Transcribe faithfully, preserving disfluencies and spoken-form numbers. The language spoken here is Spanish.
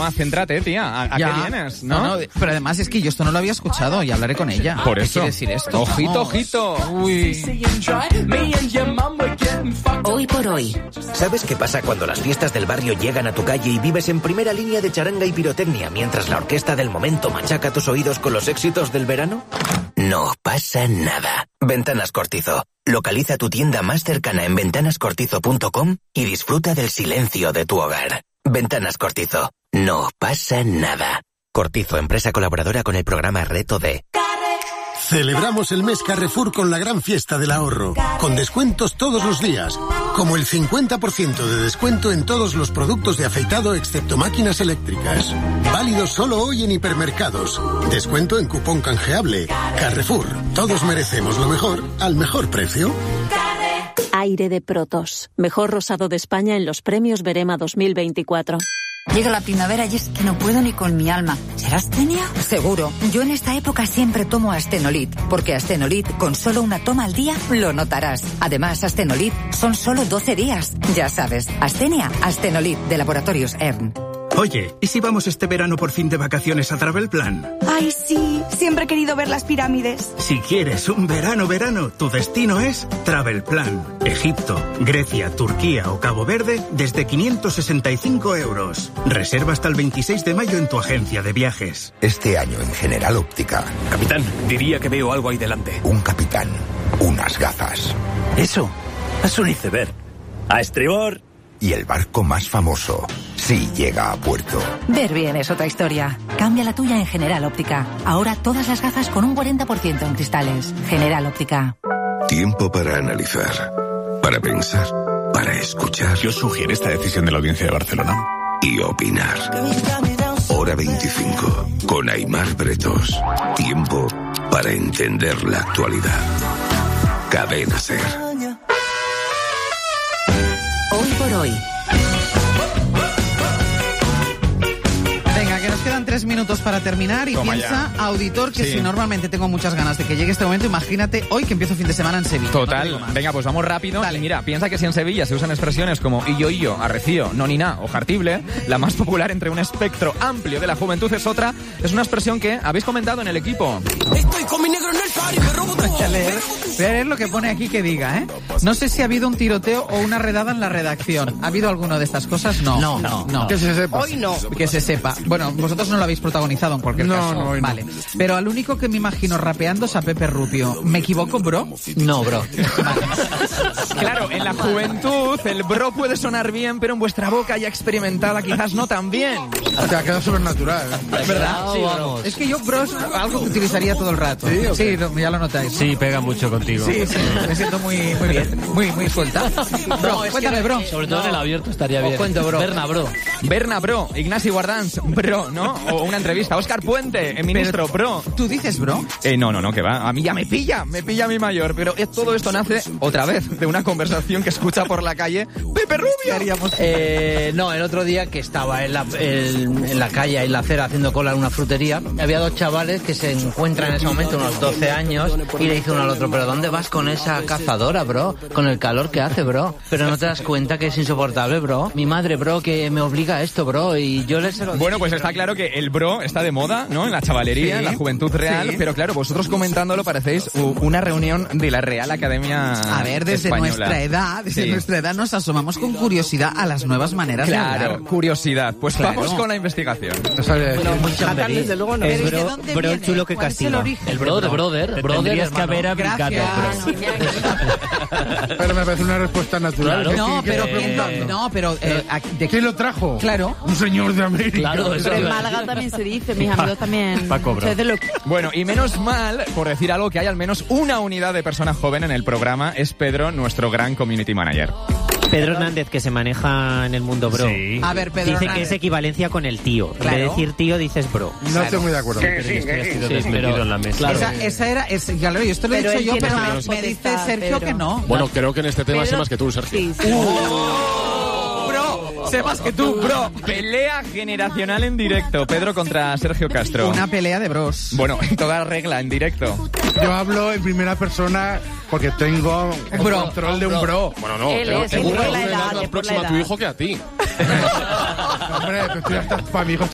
¿no? Céntrate, tía. ¿A, a qué vienes, no? no? no? Pero además es que yo esto no lo había escuchado y hablaré con ella. Por ¿Qué eso. quiere decir esto? Ojito, No. ojito. Uy. Hoy por hoy. ¿Sabes qué pasa cuando las fiestas del barrio llegan a tu calle y vives en primera línea de charanga y pirotecnia mientras la orquesta del momento machaca tus oídos con los éxitos del verano? No pasa nada. Ventanas Cortizo. Localiza tu tienda más cercana en ventanas cortizo punto com y disfruta del silencio de tu hogar. Ventanas Cortizo. No pasa nada. Cortizo, empresa colaboradora con el programa Reto D. Celebramos el mes Carrefour con la gran fiesta del ahorro, con descuentos todos los días, como el cincuenta por ciento de descuento en todos los productos de afeitado excepto máquinas eléctricas. Válido solo hoy en hipermercados. Descuento en cupón canjeable. Carrefour, todos merecemos lo mejor al mejor precio. Aire de Protos, mejor rosado de España en los premios Verema dos mil veinticuatro. Llega la primavera y es que no puedo ni con mi alma. ¿Será astenia? Seguro. Yo en esta época siempre tomo Astenolit, porque Astenolit, con solo una toma al día, lo notarás. Además, Astenolit son solo doce días. Ya sabes, Astenia, Astenolit, de Laboratorios E R N. Oye, ¿y si vamos este verano por fin de vacaciones a Travel Plan? ¡Ay, sí! Siempre he querido ver las pirámides. Si quieres un verano, verano, tu destino es Travel Plan. Egipto, Grecia, Turquía o Cabo Verde desde quinientos sesenta y cinco euros. Reserva hasta el veintiséis de mayo en tu agencia de viajes. Este año en General Óptica. Capitán, diría que veo algo ahí delante. Un capitán, unas gafas. Eso, es un iceberg. A estribor. Y el barco más famoso, sí llega a puerto. Ver bien es otra historia. Cambia la tuya en General Óptica. Ahora todas las gafas con un cuarenta por ciento en cristales. General Óptica. Tiempo para analizar, para pensar, para escuchar. ¿Qué os sugiere esta decisión de la Audiencia de Barcelona? Y opinar. Hora veinticinco, con Aimar Bretos. Tiempo para entender la actualidad. Cadena SER. Hoy por hoy. Venga, que nos quedan tres minutos para terminar y Toma piensa, ya. auditor, que Sí. si normalmente tengo muchas ganas de que llegue este momento, imagínate hoy que empiezo fin de semana en Sevilla. Total. No te digo Venga, pues vamos rápido. Dale. Y mira, piensa que si en Sevilla se usan expresiones como illo, illo, arrecío, no ni na o jartible, la más popular entre un espectro amplio de la juventud es otra. Es una expresión que habéis comentado en el equipo. Estoy con mi negro en el party, me robo todo. Voy a leer, voy a leer lo que pone aquí que diga, ¿eh? No sé si ha habido un tiroteo o una redada en la redacción. ¿Ha habido alguno de estas cosas? No. No, no. no. Que se sepa. Hoy no. Que se sepa. Bueno, vosotros no lo habéis protagonizado en cualquier No, caso. no, hoy no. Vale. Pero al único que me imagino rapeando es a Pepe Rubio. ¿Me equivoco, bro? No, bro. Claro, en la juventud el bro puede sonar bien, pero en vuestra boca ya experimentada quizás no tan bien. Te ha quedado súper natural. ¿Es verdad? Sí, bro. Es que yo, bro, es algo que utilizaría todo el rato. ¿Sí, o qué? Sí, lo- ya lo notáis. Sí, pega mucho contigo. Sí, sí, me siento muy, muy bien, muy, muy suelta. Bro, cuéntame, bro. Sobre todo en el abierto estaría bien. Os cuento, bro. Berna, bro. Berna, bro. Ignasi Guardans, bro, ¿no? O una entrevista. Óscar Puente, el ministro, bro. ¿Tú dices, bro? Eh, no, no, no, que va. A mí ya me pilla, me pilla mi mayor. Pero es- todo esto nace, otra vez, de una conversación que escucha por la calle Pepe Rubio. Haríamos... Eh, no, el otro día que estaba en la, el- en la calle, en la acera, haciendo cola en una frutería, había dos chavales que se encuentran en ese momento, unos doce años, y le dice uno al otro, ¿pero dónde vas con esa cazadora, bro? Con el calor que hace, bro. Pero no te das cuenta que es insoportable, bro. Mi madre, bro, que me obliga a esto, bro, y yo les... Bueno, pues está claro que el bro está de moda, ¿no? En la chavalería, Sí, en la juventud real. sí. Pero claro, vosotros comentándolo parecéis u- una reunión de la Real Academia A ver, desde Española. nuestra edad, desde Sí. nuestra edad nos asomamos con curiosidad a las nuevas maneras de Claro, hablar. curiosidad. Pues Claro. vamos con la investigación. Bueno, muy Fatal, desde luego no. Es Pero ¿y de bro, dónde bro viene? chulo que ¿Cuál es el castiga. origen? El brother, brother. Brother es que haber abricado, bro. Pero me parece una respuesta natural. Claro. No, pero ¿quién lo- Eh, no, pero eh, ¿a- de ¿Quién lo trajo? Claro. Un señor de América. Claro, eso Pero en iba a Málaga decir. también se dice, mis amigos también. Paco, bro. Ustedes de lo- Bueno, y menos mal, por decir algo, que hay al menos una unidad de persona joven en el programa. Es Pedro, nuestro gran community manager. Pedro Hernández, que se maneja en el mundo bro. Sí. A ver, Pedro Dice Hernández. que es equivalencia con el tío. Claro. En vez de decir tío, dices bro. No estoy muy de acuerdo. Pero yo estoy así de Sí, desmetido pero- en la mesa. claro. Esa, esa era, es, claro, yo esto lo he Pero dicho él yo, tiene pero más me, me dice potestad, Sergio Pedro. que no. Bueno, creo que en este tema sé Pedro- más que tú, Sergio. Sí, sí. Bro, sé más que tú, bro. Pelea generacional en directo. Pedro contra Sergio Castro. Una pelea de bros. Bueno, en toda regla, en directo. Yo hablo en primera persona porque tengo el Bro. control de un bro. Bueno, no, Él pero es, tengo es por una la una edad, edad es más por la próxima a tu edad. hijo que a ti. Hombre, pero estoy hasta para mi hijo